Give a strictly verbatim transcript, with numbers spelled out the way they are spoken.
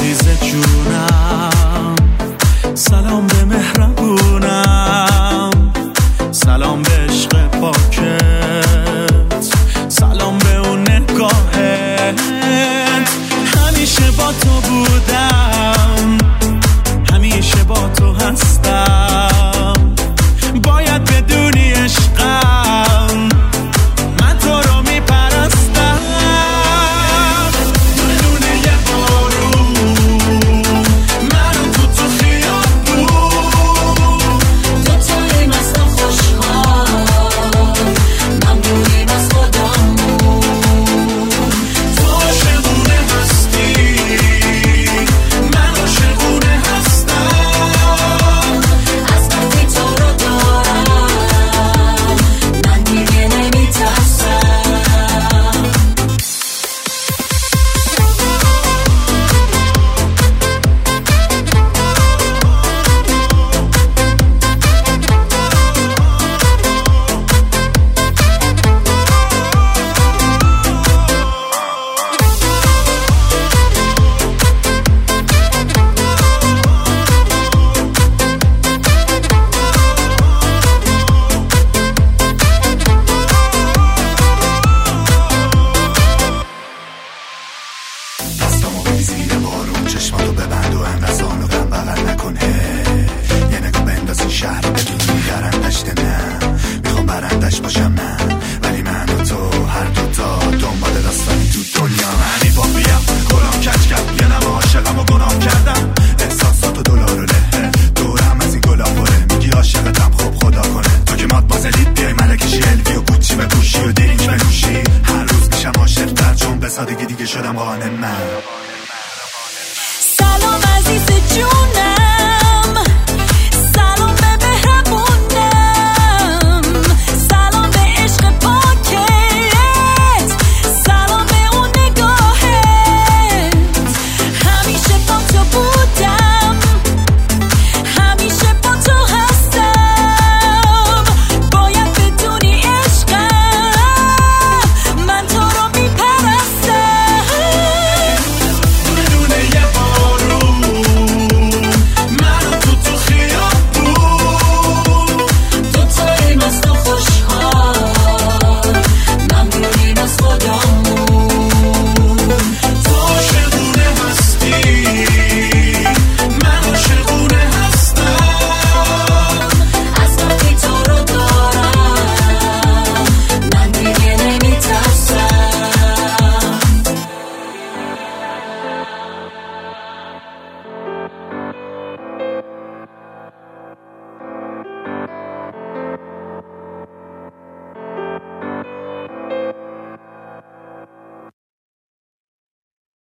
عزیز جونم، سلام به مهربونم، سلام به عشق پاکت، سلام به اون نگاهت. همیشه با تو بودم، همیشه با تو هستم، باید بدونی عشقم، من تو رو میپرستم. بدونه یه بارون منو تو تو خیابون، تو توی مست خوشحال، من دوریم از خودمون. تو عاشقونه هستی، من عاشقونه هستم، از وقتی تو رو دارم من دیگه نمیترسم. دستامو بی زیر بارون، چشماتو ببند و انقدر آنو غم بغل نکن. یه نگاه بنداز این شهر بدونی درندش نه، میخوام برندش باشم من، ولی من و تو هر دوتا دنبال داستانی تو دنیا. منی پاپیم گلام کچ کرد، یه نم عاشقم و گناه کردم، احساسات و دلار و له دورم از این گلا پره. میگی عاشقتم خب خدا کنه، تو که ماد بازلید بیای ملکشی، الوی و گوچی بپوشی و درینک بنوشی. هر روز میشم عاشق‌تر چون به سادگی دیگه شدم قانع من.